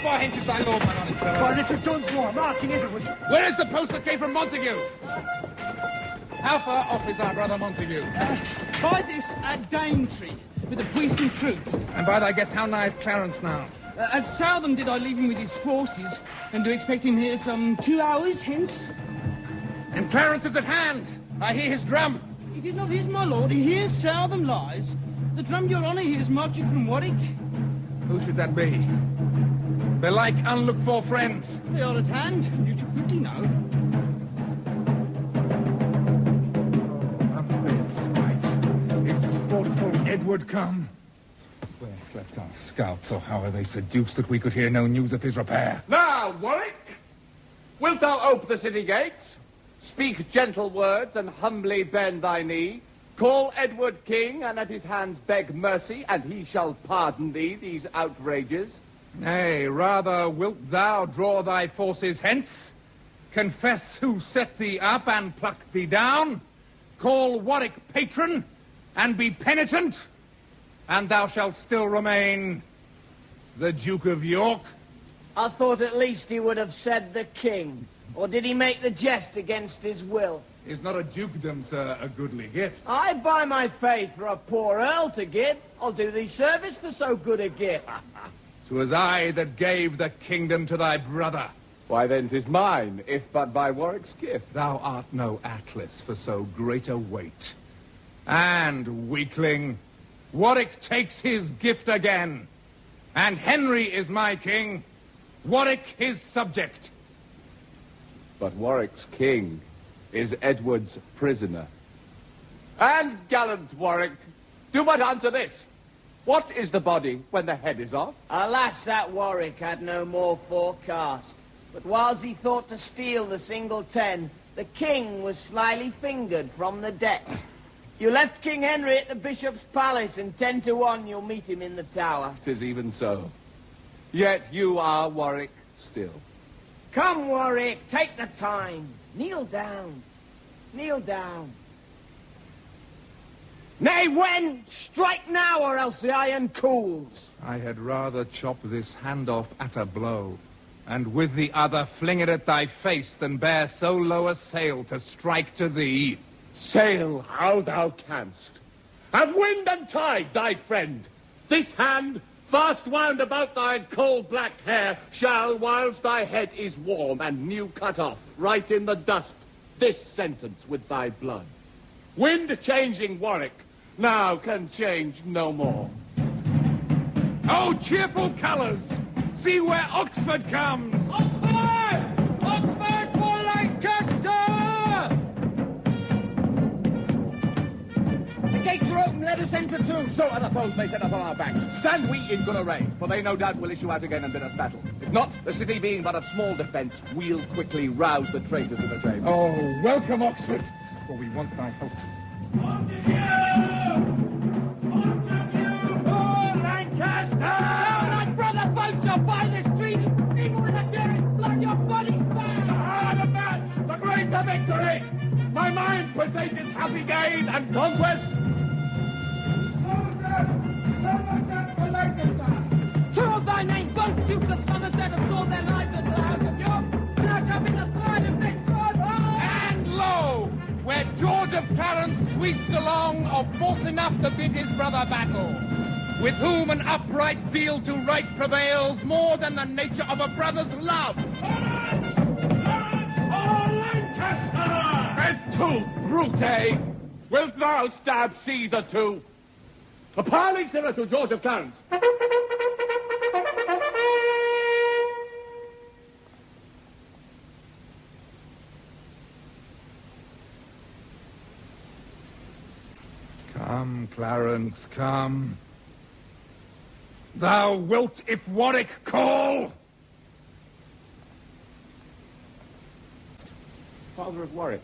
far hence is thy lord, my honest fellow? By this of Dunsmore, marching Edward. Where is the post that came from Montague? How far off is our brother Montague? By this at Daintree, with a puissant troop. And by thy guess, how nigh is Clarence now? At Southam did I leave him with his forces, and do expect him here some 2 hours hence. And Clarence is at hand. I hear his drum. It is not his, my lord. Here Southam lies. The drum your honour hears marching from Warwick. Who should that be? Belike unlooked-for friends. They are at hand, and you should quickly know. Oh, amid spite. Is sportful Edward come? Where slept our scouts, or how are they seduced that we could hear no news of his repair? Now, Warwick, wilt thou ope the city gates? Speak gentle words and humbly bend thy knee. Call Edward king, and at his hands beg mercy, and he shall pardon thee these outrages. Nay, rather wilt thou draw thy forces hence, confess who set thee up and pluck thee down, call Warwick patron, and be penitent, and thou shalt still remain the Duke of York? I thought at least he would have said the king. Or did he make the jest against his will? Is not a dukedom, sir, a goodly gift? I buy my faith for a poor earl to give. I'll do thee service for so good a gift. 'Twas I that gave the kingdom to thy brother. Why then 'tis mine, if but by Warwick's gift. Thou art no Atlas for so great a weight. And, weakling, Warwick takes his gift again. And Henry is my king, Warwick his subject. But Warwick's king is Edward's prisoner. And, gallant Warwick, do but answer this. What is the body when the head is off? Alas, that Warwick had no more forecast. But whilst he thought to steal the single 10, the king was slyly fingered from the deck. You left King Henry at the bishop's palace, and 10 to 1 you'll meet him in the tower. 'Tis even so. Yet you are Warwick still. Come, Warwick, take the time. Kneel down. Kneel down. Nay, when? Strike now, or else the iron cools. I had rather chop this hand off at a blow, and with the other fling it at thy face, than bear so low a sail to strike to thee. Sail how thou canst. Have wind and tide thy friend. This hand, fast wound about thy coal-black hair, shall, whilst thy head is warm and new cut off, write in the dust this sentence with thy blood. Wind-changing Warwick now can change no more. Oh, cheerful colours! See where Oxford comes! Oxford! Oxford for Lancaster! The gates are open, let us enter too. So other foes may set up on our backs. Stand we in good array, for they no doubt will issue out again and bid us battle. If not, the city being but of small defence, we'll quickly rouse the traitors to the same. Oh, welcome, Oxford, for we want thy help. Lancaster! Thy brother both shall buy this treason, even with the dearest blood your body's bound! Ah, the match! The greater victory! My mind presages happy gain and conquest! Somerset for Lancaster! 2 of thy name, both Dukes of Somerset, have sold their lives at the house of York, and I shall be the third of this sword! And lo! Where George of Clarence sweeps along, of force enough to bid his brother battle, with whom an upright zeal to right prevails more than the nature of a brother's love. Lawrence! Lawrence! Oh, Lancaster! And tu, Brute! Wilt thou stab Caesar too? A parley sirrah to George of Clarence. Come, Clarence, come. Thou wilt if Warwick call. Father of Warwick,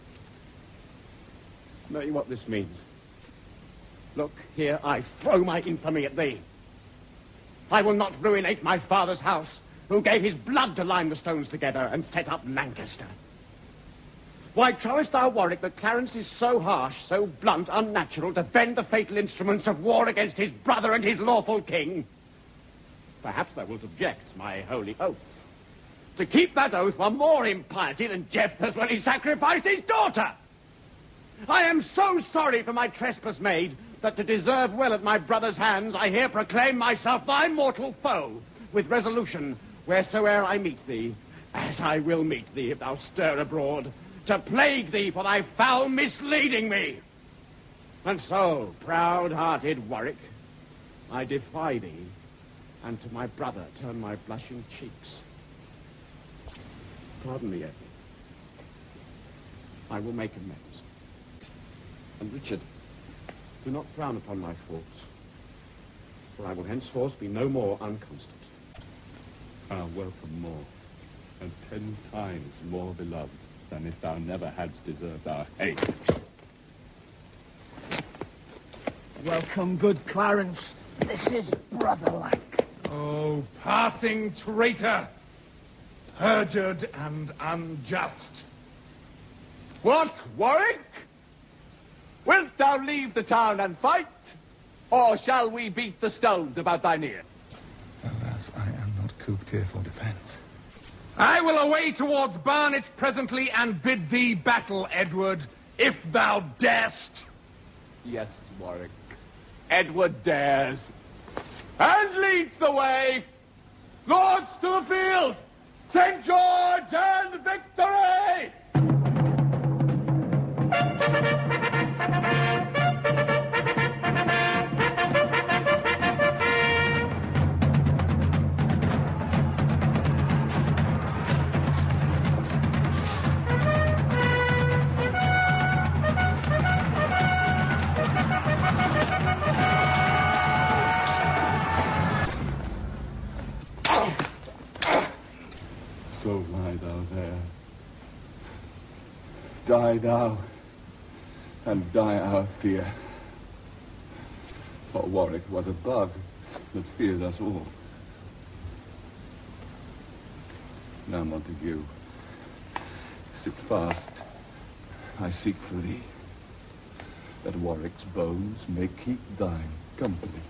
know you what this means? Look, here I throw my infamy at thee. I will not ruinate my father's house, who gave his blood to line the stones together and set up Lancaster. Why, trowest thou, Warwick, that Clarence is so harsh, so blunt, unnatural, to bend the fatal instruments of war against his brother and his lawful king? Perhaps thou wilt object my holy oath. To keep that oath were more impiety than Jephthah's when he sacrificed his daughter. I am so sorry for my trespass made that to deserve well at my brother's hands, I here proclaim myself thy mortal foe, with resolution, wheresoe'er I meet thee, as I will meet thee if thou stir abroad, to plague thee for thy foul misleading me. And so, proud-hearted Warwick, I defy thee, and to my brother turn my blushing cheeks. Pardon me, Edward. I will make amends. And Richard, do not frown upon my faults, for I will henceforth be no more unconstant. I'll welcome more, and 10 times more beloved than if thou never hadst deserved our hate. Welcome, good Clarence. This is brother-like. Oh, passing traitor, perjured and unjust. What, Warwick? Wilt thou leave the town and fight? Or shall we beat the stones about thine ear? Alas, I am not cooped here for defence. I will away towards Barnet presently and bid thee battle, Edward, if thou darest. Yes, Warwick. Edward dares. And leads the way. Lords to the field! St. George and victory! So lie thou there. Die thou, and die our fear. For Warwick was a bug that feared us all. Now, Montague, sit fast. I seek for thee, that Warwick's bones may keep thine company.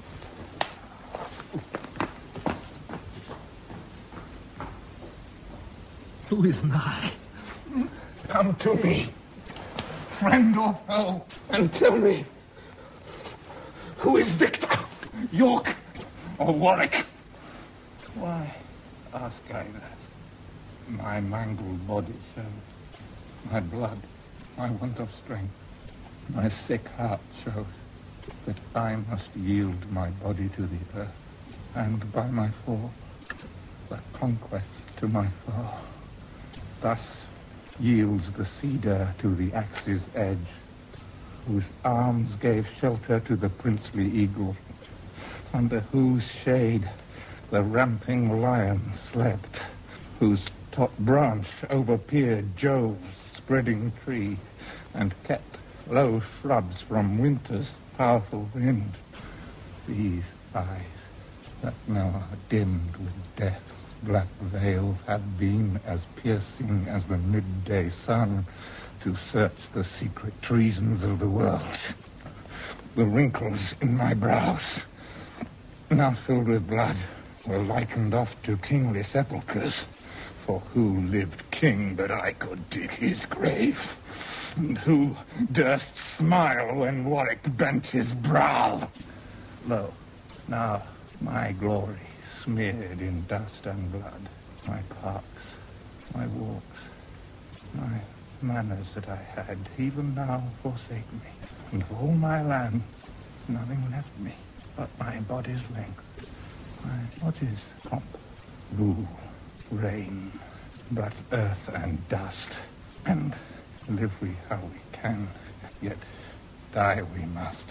Who is nigh? Come to me, friend or foe, and tell me, who is victor, York or Warwick? Why ask I that? My mangled body shows my blood, my want of strength. My sick heart shows that I must yield my body to the earth, and by my fall, the conquest to my foe. Thus yields the cedar to the axe's edge, whose arms gave shelter to the princely eagle, under whose shade the ramping lion slept, whose top branch overpeered Jove's spreading tree, and kept low shrubs from winter's powerful wind. These eyes that now are dimmed with death's black veil have been as piercing as the midday sun to search the secret treasons of the world. The wrinkles in my brows, now filled with blood, were likened oft to kingly sepulchres. For who lived king but I could dig his grave? And who durst smile when Warwick bent his brow? Lo, now my glory smeared in dust and blood, my parks, my walks, my manners that I had, even now forsake me. And of all my land, nothing left me but my body's length, my body's pomp, rule, reign, but earth and dust. And live we how we can, yet die we must.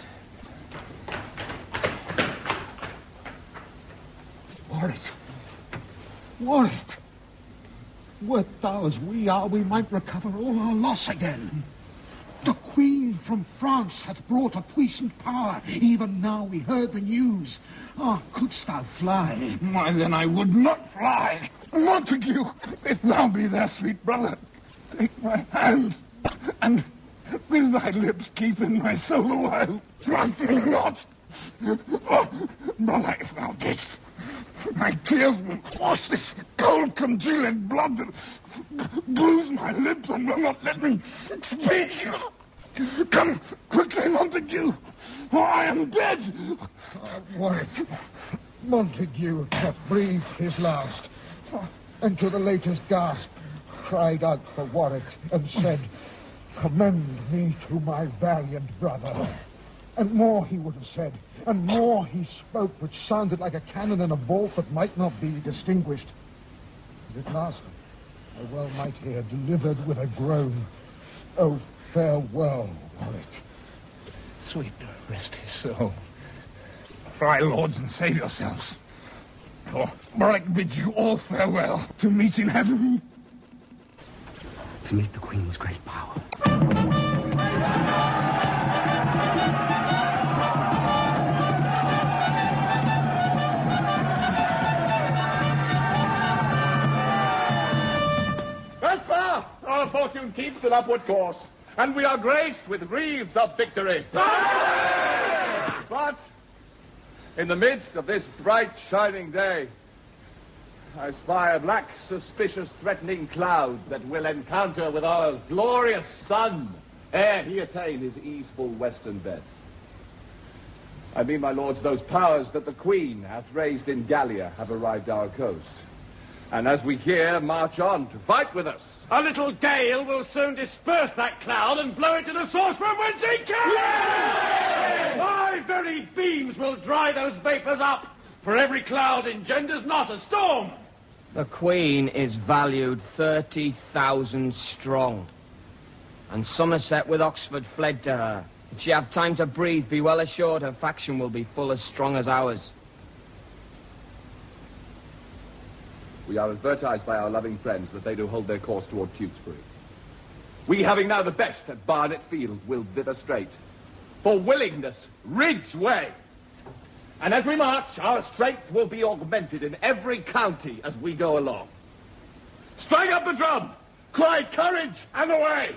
Warwick! Warwick! Wert thou as we are, we might recover all our loss again. The Queen from France hath brought a puissant power. Even now we heard the news. Ah, couldst thou fly? Why, then I would not fly. Montague, if thou be their sweet brother, take my hand, and with thy lips keep in my soul a while. Trust me not. Oh, brother, if thou didst, My tears will wash this cold, congealing blood that glues my lips and will not let me speak. Come quickly, Montague, or I am dead. Warwick, Montague hath breathed his last, and to the latest gasp cried out for Warwick, and said, "Commend me to my valiant brother." And more he would have said, and more he spoke, which sounded like a cannon in a vault that might not be distinguished. And at last, I well might hear, delivered with a groan, "Oh, farewell, Warwick." Sweet rest his soul. Fly, lords, and save yourselves. For Warwick bids you all farewell to meet in heaven. To meet the Queen's great power. Thus far, our fortune keeps an upward course, and we are graced with wreaths of victory. But in the midst of this bright, shining day, I spy a black, suspicious, threatening cloud that will encounter with our glorious sun ere he attain his easeful western bed. I mean, my lords, those powers that the Queen hath raised in Gallia have arrived our coast. And as we here march on to fight with us, A little gale will soon disperse that cloud and blow it to the source from whence it came! My very beams will dry those vapours up, for every cloud engenders not a storm. The Queen is valued 30,000 strong, and Somerset with Oxford fled to her. If she have time to breathe, be well assured her faction will be full as strong as ours. we are advertised by our loving friends that they do hold their course toward Tewkesbury. We, having now the best at Barnet Field, will thither straight. For willingness rids way. And as we march, our strength will be augmented in every county as we go along. Strike up the drum! Cry courage and away!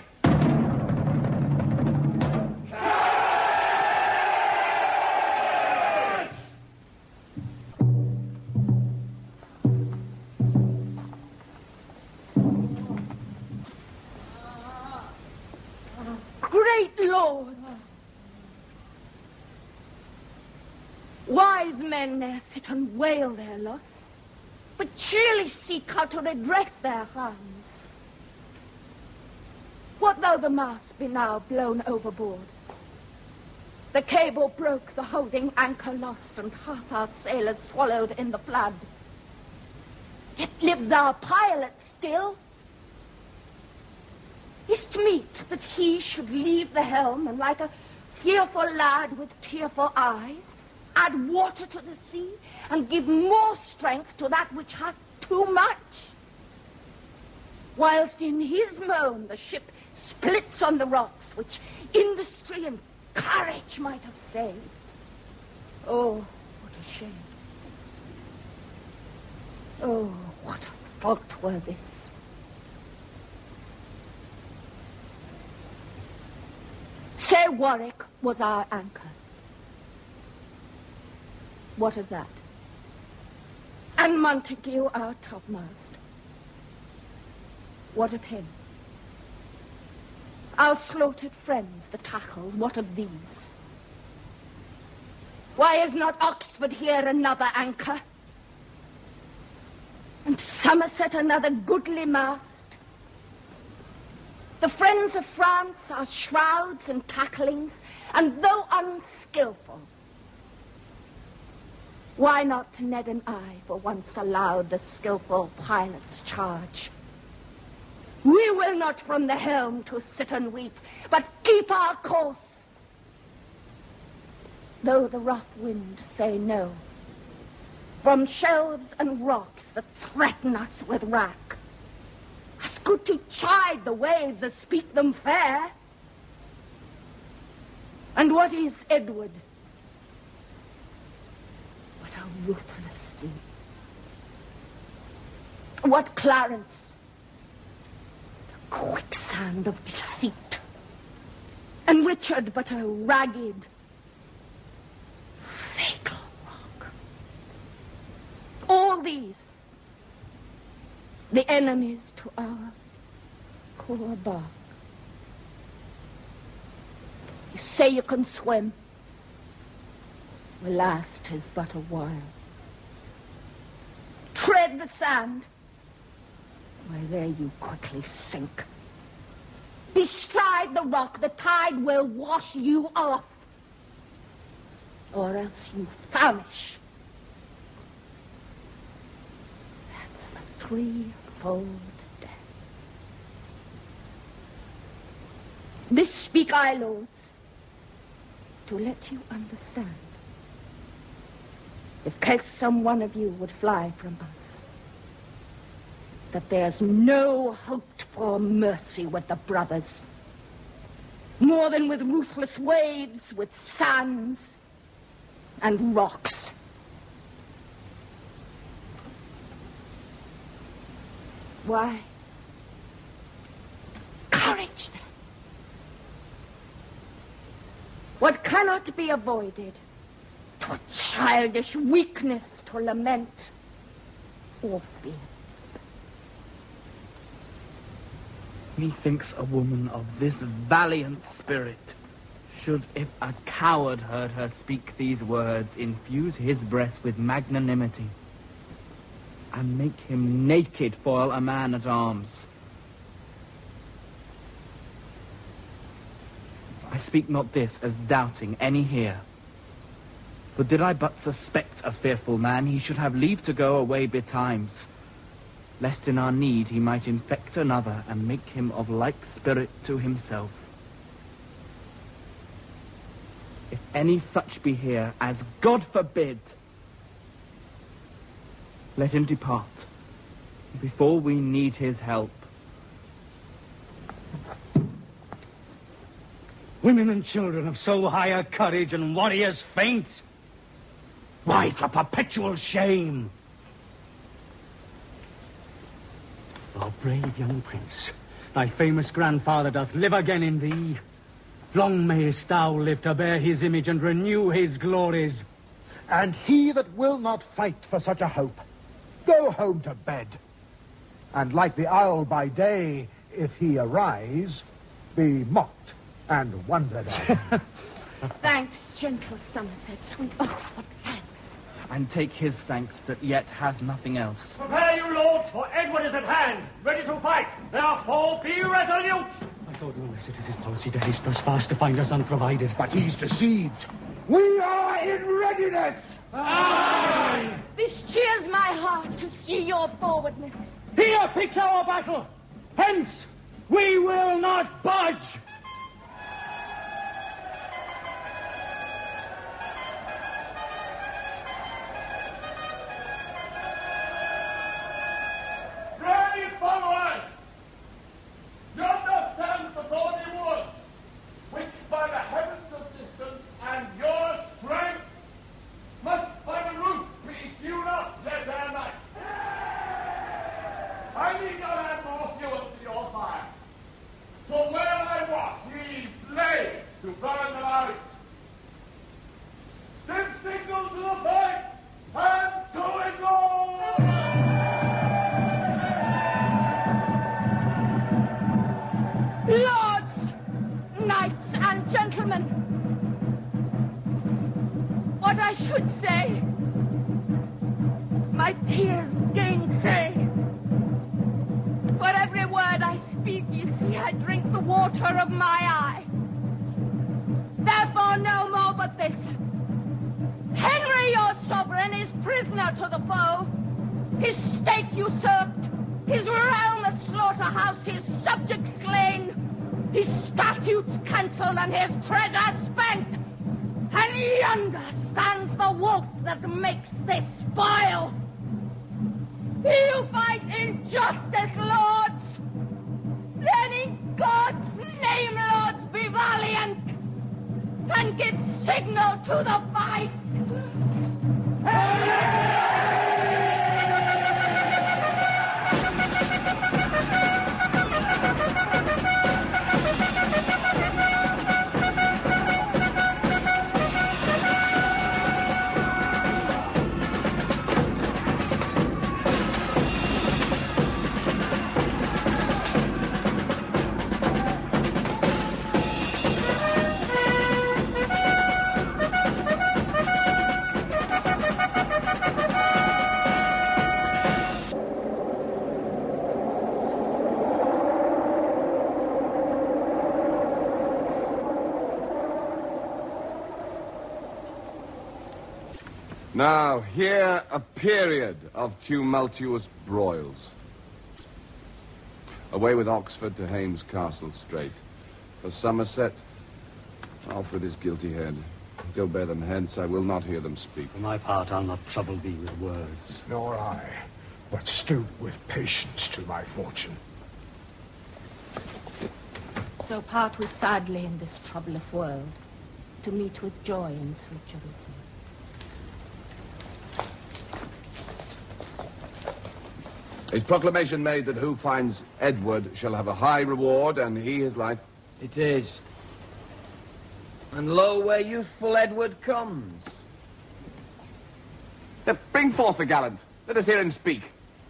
Great lords! Wise men ne'er sit and wail their loss, but cheerly seek how to redress their harms. What though the mast be now blown overboard? The cable broke, the holding anchor lost, and half our sailors swallowed in the flood. Yet lives our pilot still. Is't meet that he should leave the helm and, like a fearful lad with tearful eyes, add water to the sea and give more strength to that which hath too much? Whilst in his moan the ship splits on the rocks which industry and courage might have saved. Oh, what a shame. Oh, what a fault were this. Sir Warwick was our anchor. What of that? And Montague our topmast. What of him? Our slaughtered friends, the tackles, what of these? Why is not Oxford here another anchor? And Somerset another goodly mast? The friends of France are shrouds and tacklings, and though unskillful, why not Ned and I for once allowed the skillful pilot's charge? We will not from the helm to sit and weep, but keep our course. Though the rough wind say no, from shelves and rocks that threaten us with wrack, as good to chide the waves as speak them fair. And what is Edward? What a ruthless sea. What Clarence? The quicksand of deceit. And Richard but a ragged, fatal rock. these, the enemies to our poor bark. You say you can swim. The last is but a while. Tread the sand. Why, there you quickly sink. Bestride the rock, the tide will wash you off. Or else you famish. That's a threefold death. This speak I, lords, to let you understand. If case some one of you would fly from us, that there's no hoped for mercy with the brothers, more than with ruthless waves, with sands and rocks. Why? Courage, then. What cannot be avoided, 'twere childish weakness to lament or fear. Methinks a woman of this valiant spirit should, if a coward heard her speak these words, infuse his breast with magnanimity and make him naked foil a man at arms. I speak not this as doubting any here. For did I but suspect a fearful man, he should have leave to go away betimes, lest in our need he might infect another and make him of like spirit to himself. If any such be here, as God forbid, let him depart before we need his help. Women and children of so high a courage and warriors faint. Why, for perpetual shame. Our brave young prince, thy famous grandfather doth live again in thee. Long mayest thou live to bear his image and renew his glories. And he that will not fight for such a hope, go home to bed. And like the owl by day, if he arise, be mocked and wondered at. Thanks, gentle Somerset, sweet Oxford, thanks. And take his thanks that yet hath nothing else. Prepare you, lords, for Edward is at hand, ready to fight. Therefore, be resolute. I thought no less it is his policy to haste thus fast to find us unprovided. But he's deceived. We are in readiness. Aye! This cheers my heart to see your forwardness. Here picks our battle. Hence, we will not budge. Brave followers! Yonder stands the thorny wood, which by the heaven's assistance and your strength must by the roots be hewn up yet ere night. I need not add more fuel to your fire. For where I watch, ye blaze to burn them out. Then signal to the fight, and to it all! Lords, knights, and gentlemen, what I should say, my tears gainsay. For every word I speak, you see, I drink the water of my eye. Therefore, no more but this. Henry, your sovereign, is prisoner to the foe. His state usurped, his realm a slaughterhouse, his subjects slain, his statutes cancelled, and his treasure spent. And yonder stands the wolf that makes this spoil. You fight injustice, lords. Then in God's name, lords, be valiant, and give signal to the fight. Now, here a period of tumultuous broils. Away with Oxford to Hames Castle straight. For Somerset, off with his guilty head. Go bear them hence, I will not hear them speak. For my part, I'll not trouble thee with words. Nor I, but stoop with patience to my fortune. So part we sadly in this troublous world, to meet with joy in sweet Jerusalem. Is proclamation made that who finds Edward shall have a high reward, and he his life? It is. And lo, where youthful Edward comes. Bring forth the gallant. Let us hear him speak.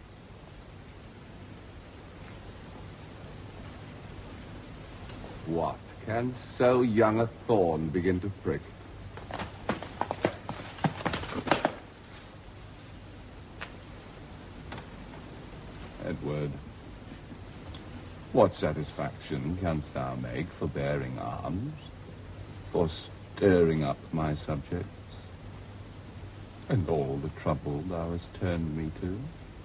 What, can so young a thorn begin to prick? Edward, what satisfaction canst thou make for bearing arms, for stirring up my subjects, and all the trouble thou hast turned me to?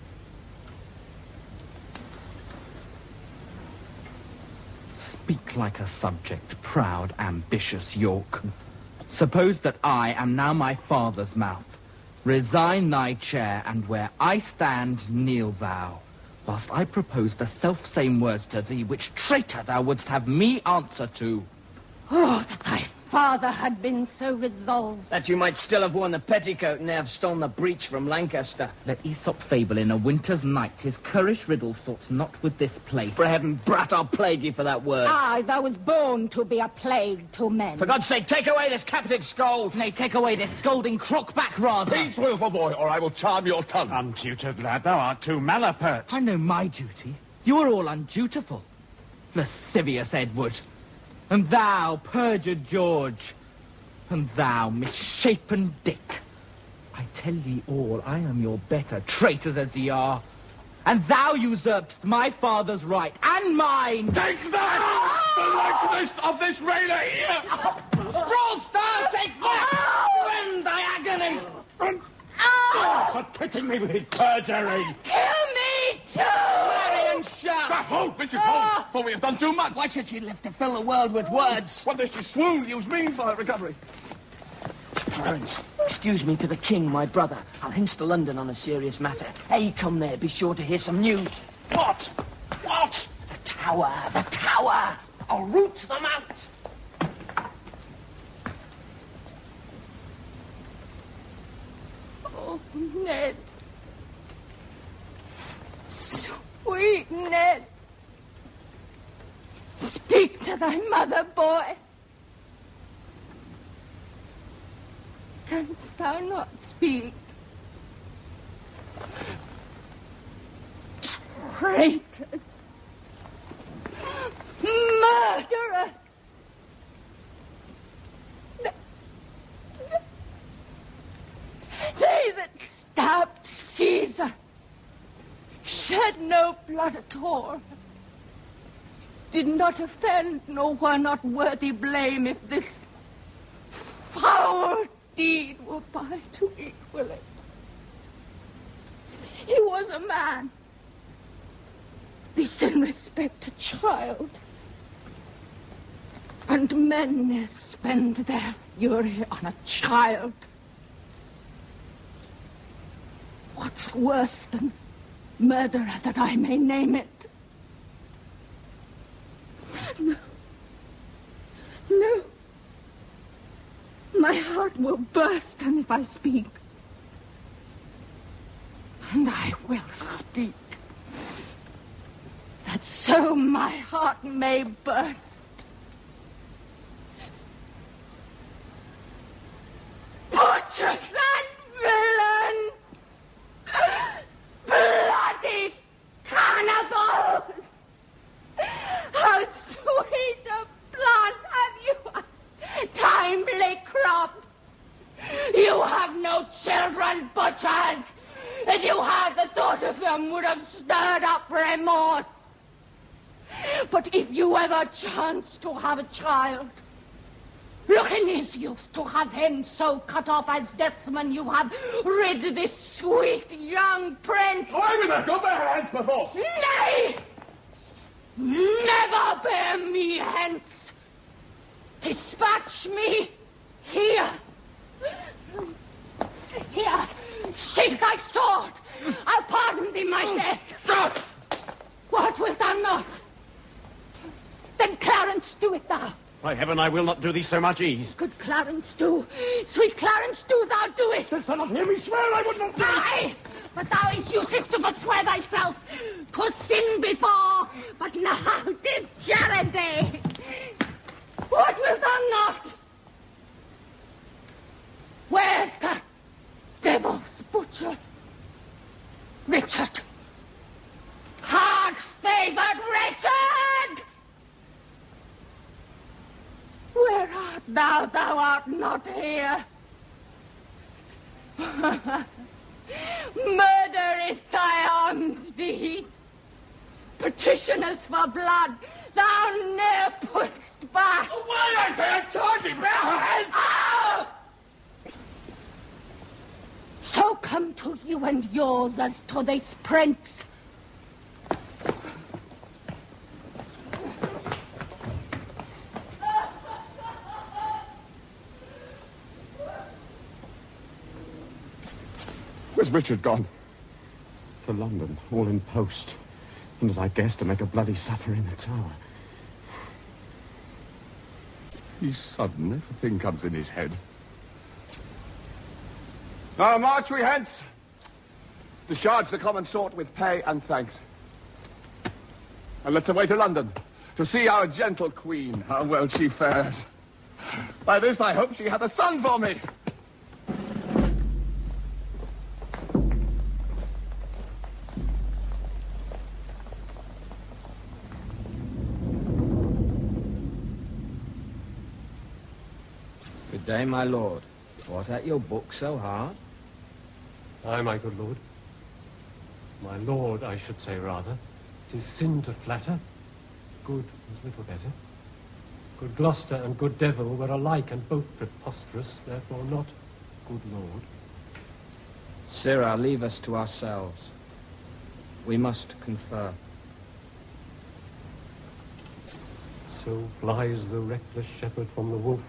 Speak like a subject, proud, ambitious York. Suppose that I am now my father's mouth. Resign thy chair, and where I stand, kneel thou, whilst I propose the self-same words to thee, which traitor thou wouldst have me answer to. Oh, that thy father had been so resolved. That you might still have worn the petticoat and have stolen the breech from Lancaster. Let Aesop fable in a winter's night, his currish riddle sorts not with this place. For heaven, brat, I'll plague you for that word. Aye, thou was born to be a plague to men. For God's sake, take away this captive scold. Nay, take away this scolding crook-back, rather. Peace, willful boy, or I will charm your tongue. Untutored lad, thou art too malapert. I know my duty. You are all undutiful. Lascivious Edward. And thou, perjured George. And thou, misshapen Dick. I tell ye all, I am your better, traitors as ye are. And thou usurpst my father's right, and mine! Take that! The likeness of this railer here! Sprawl Star, take that! To end thy agony! For pitting me with his perjury! Kill me too! Marion Sharp! Hold, Bishop, hold! For we have done too much! Why should she live to fill the world with words? What does she swoon? Use me for her recovery. Parents, excuse me to the king, my brother. I'll hence to London on a serious matter. Ere you come there, be sure to hear some news. What? What? The tower! The tower! I'll root them out! Oh, Ned. Sweet Ned. Speak to thy mother, boy. Canst thou not speak? Traitors. Murderers. They that stabbed Caesar shed no blood at all, did not offend, nor were not worthy blame if this foul deed were by to equal it. He was a man. This in respect to child. And men ne'er spend their fury on a child. What's worse than murderer that I may name it? No. No. My heart will burst, and if I speak, and I will speak, that so my heart may burst. Butchers and villains! Bloody cannibals! How sweet a plant have you timely cropped! You have no children, butchers! If you had, the thought of them would have stirred up remorse. But if you ever chance to have a child, look When is youth to have him so cut off as deathsman you have rid this sweet young prince? Away with her! Go bear her hence perforce! Nay! Never bear me hence! Dispatch me here! Here! Sheath thy sword! I'll pardon thee my death! What wilt thou not? Then, Clarence, do it thou. By heaven, I will not do thee so much ease. Good Clarence, do. Sweet Clarence, do thou do it. Dost thou not hear me swear I would not do it? Aye, but thou is useless to forswear thyself. 'Twas sin before, but now 'tis charity. What wilt thou not? Where's the devil's butcher? Richard. Hard-favoured Richard! Where art thou? Thou art not here. Murder is thy alms deed. Petitioners for blood, thou ne'er put'st back. Away, I say, I charge thee, bear her hence! Oh! So come to you and yours as to this prince. Where's Richard gone? To London, all in post. And as I guessed, to make a bloody supper in the Tower. He's sudden if a thing comes in his head. Now march we hence. Discharge the common sort with pay and thanks. And let's away to London, to see our gentle queen, how well she fares. By this I hope she hath a son for me. Good day, my lord. What at your book so hard? Aye, my good lord. My lord, I should say rather. 'Tis sin to flatter. Good is little better. Good Gloucester and good Devil were alike and both preposterous, therefore not good lord. Sirrah, leave us to ourselves. We must confer. So flies the reckless shepherd from the wolf.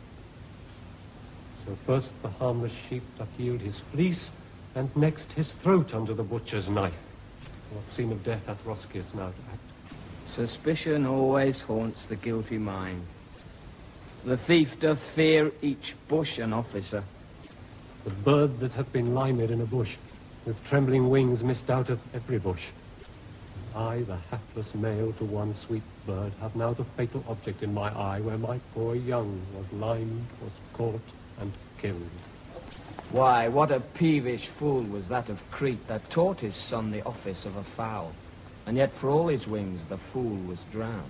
So first the harmless sheep doth yield his fleece, and next his throat under the butcher's knife. What scene of death hath Roscius now to act? Suspicion always haunts the guilty mind. The thief doth fear each bush and officer. The bird that hath been limed in a bush, with trembling wings misdoubteth every bush. I, the hapless male to one sweet bird, have now the fatal object in my eye, where my poor young was limed, was caught, and killed. Why, what a peevish fool was that of Crete that taught his son the office of a fowl, and yet for all his wings the fool was drowned.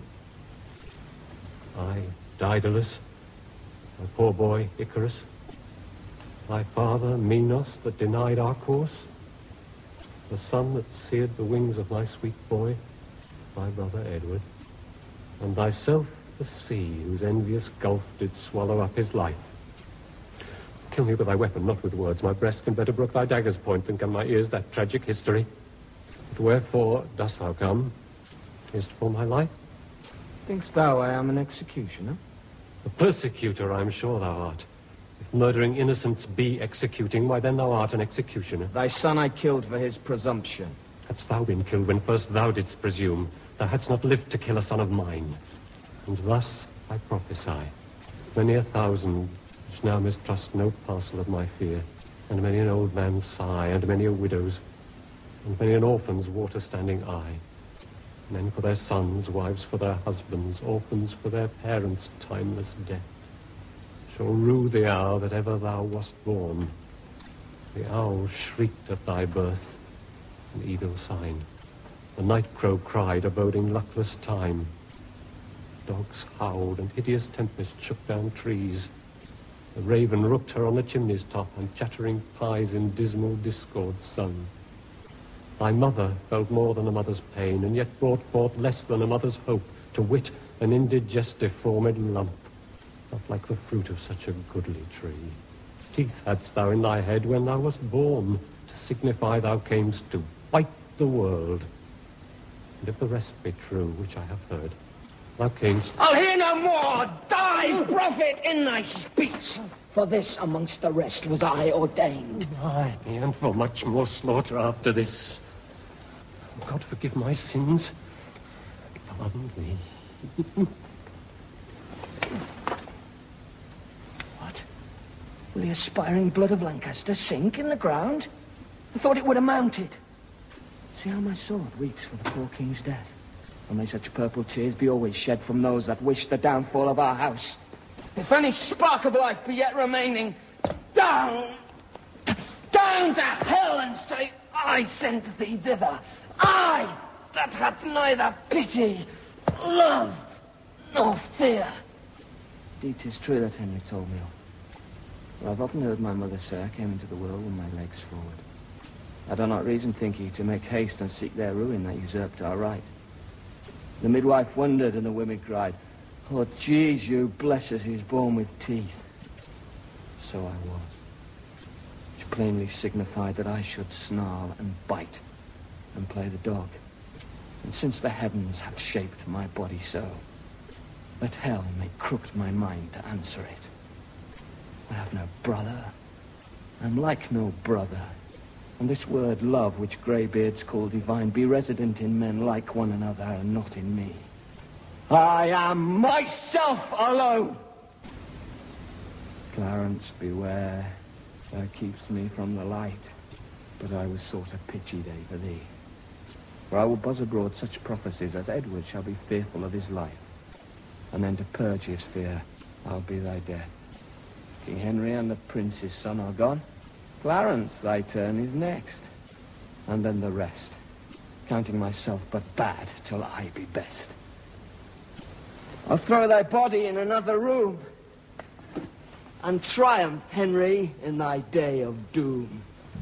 I, Daedalus, my poor boy Icarus, thy father Minos that denied our course, the sun that seared the wings of my sweet boy, my brother Edward, and thyself the sea whose envious gulf did swallow up his life. Kill me with thy weapon, not with words. My breast can better brook thy dagger's point than can my ears that tragic history. But wherefore dost thou come? Is't for my life? Think'st thou I am an executioner? A persecutor, I am sure thou art. If murdering innocents be executing, why then thou art an executioner. Thy son I killed for his presumption. Hadst thou been killed when first thou didst presume, thou hadst not lived to kill a son of mine. And thus I prophesy. Many a thousand which now mistrust no parcel of my fear, and many an old man's sigh, and many a widow's, and many an orphan's water-standing eye. Men for their sons, wives for their husbands, orphans for their parents' timeless death, shall rue the hour that ever thou wast born. The owl shrieked at thy birth, an evil sign. The night-crow cried, a boding luckless time. Dogs howled, and hideous tempest shook down trees. The raven rooked her on the chimney's top, and chattering pies in dismal discord sung. Thy mother felt more than a mother's pain, and yet brought forth less than a mother's hope, to wit, an indigestive formed lump. not like the fruit of such a goodly tree. Teeth hadst thou in thy head when thou wast born, to signify thou camest to bite the world. And if the rest be true, which I have heard, thou camest... I'll hear no more! Die, prophet, in thy speech! For this, amongst the rest, was I ordained. Aye, and for much more slaughter after this. God forgive my sins. Pardon me. What? Will the aspiring blood of Lancaster sink in the ground? I thought it would have mounted. See how my sword weeps for the poor king's death. And may such purple tears be always shed from those that wish the downfall of our house. If any spark of life be yet remaining, down to hell, and say, I sent thee thither. I, that hath neither pity, love, nor fear. Indeed, 'tis true that Henry told me of. For I've often heard my mother say I came into the world with my legs forward. I do not reason, think ye, to make haste and seek their ruin that usurped our right. The midwife wondered, and the women cried, Oh, geez, you blessed who's born with teeth. So I was. Which plainly signified that I should snarl and bite and play the dog. And since the heavens have shaped my body so, let hell make crooked my mind to answer it. I have no brother. I'm like no brother. And this word love, which greybeards call divine, be resident in men like one another and not in me. I am myself alone. Clarence, beware. Thou keeps me from the light. But I was sought a pitchy day for thee. For I will buzz abroad such prophecies as Edward shall be fearful of his life. And then to purge his fear, I'll be thy death. King Henry and the prince his son are gone. Clarence, thy turn is next. And then the rest, counting myself but bad till I be best. I'll throw thy body in another room, and triumph, Henry, in thy day of doom.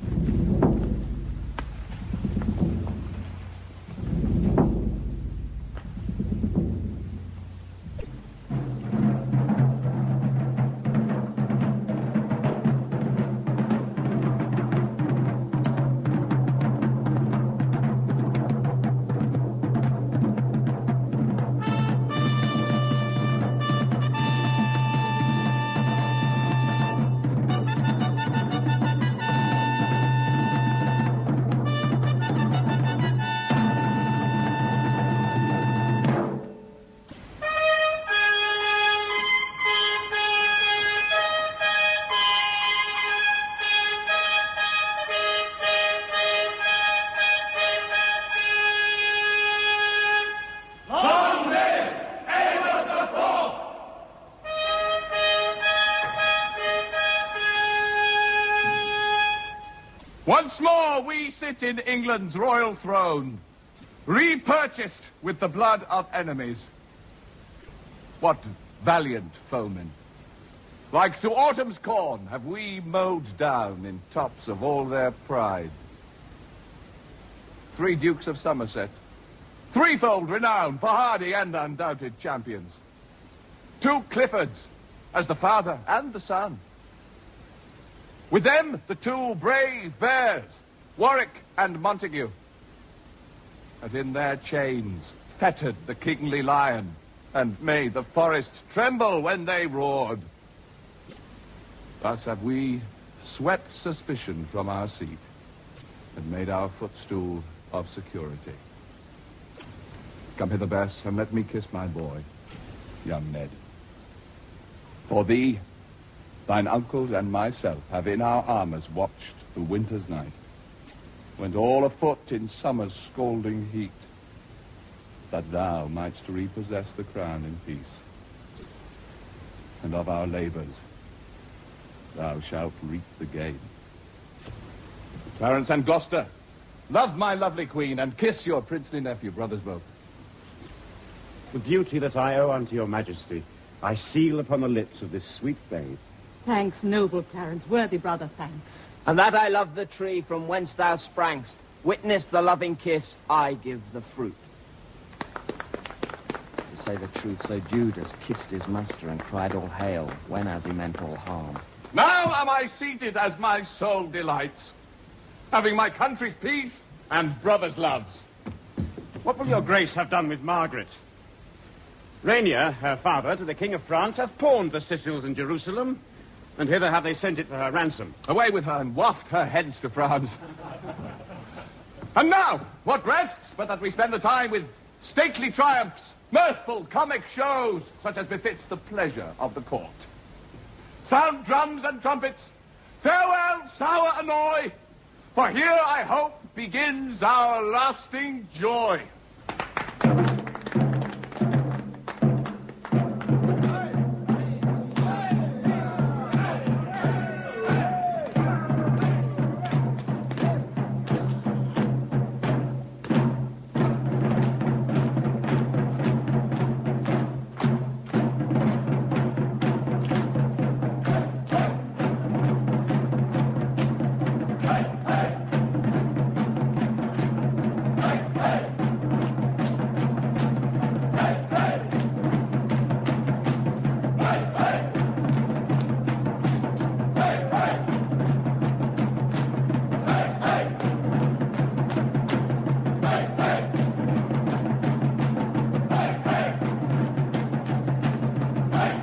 Once more we sit in England's royal throne, repurchased with the blood of enemies. What valiant foemen! Like to autumn's corn have we mowed down in tops of all their pride. 3 Dukes of Somerset, threefold renown for hardy and undoubted champions. 2 Cliffords, as the father and the son. With them, the 2 brave bears, Warwick and Montague. And in their chains fettered the kingly lion, and made the forest tremble when they roared. Thus have we swept suspicion from our seat, and made our footstool of security. Come hither, Bess, and let me kiss my boy, young Ned. For thee, thine uncles and myself have in our armors watched the winter's night, went all afoot in summer's scalding heat, that thou mightst repossess the crown in peace. And of our labors, thou shalt reap the gain. Clarence and Gloucester, love my lovely queen, and kiss your princely nephew, brothers both. The duty that I owe unto your majesty, I seal upon the lips of this sweet babe. Thanks, noble Clarence, worthy brother, thanks. And that I love the tree from whence thou sprangst, witness the loving kiss, I give the fruit. The say the truth, so Judas kissed his master and cried all hail, when as he meant all harm. Now am I seated as my soul delights, having my country's peace and brother's loves. What will your grace have done with Margaret? Rainier, her father, to the King of France, hath pawned the Sicils in Jerusalem, and hither have they sent it for her ransom. Away with her and waft her hence to France. And now, what rests but that we spend the time with stately triumphs, mirthful comic shows, such as befits the pleasure of the court. Sound drums and trumpets, farewell, sour annoy, for here, I hope, begins our lasting joy.